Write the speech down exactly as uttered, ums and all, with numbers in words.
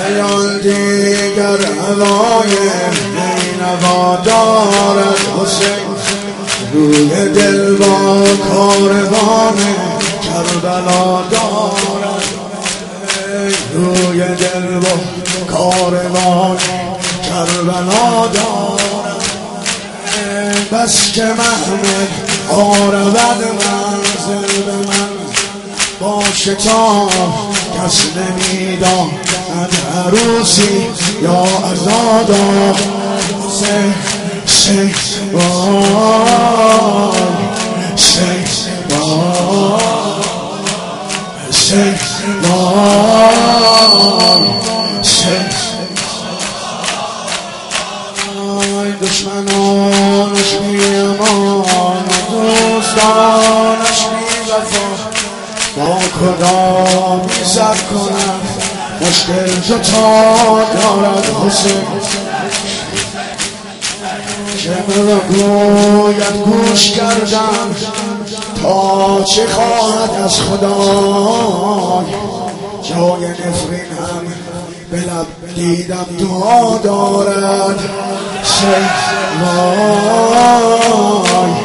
سیال دیگر هوای نینوا دارد حسین روی دل با کاروان کربلا دارد روی دل با کاروان کربلا دارد بس که محمد آرود منزل به من با شتاب کس نمیداند عروسی یا عزادا سه سه وای سه وای سه وای سه وای دشمنانش بی امان دوستانش بی وفا با کدام سر کنم مشکل جتا دارد حسین که مرا گوید گوش کردم تا چه خواهد از خدا جای نفرین هم به لب دیدم دعا دارد سه وای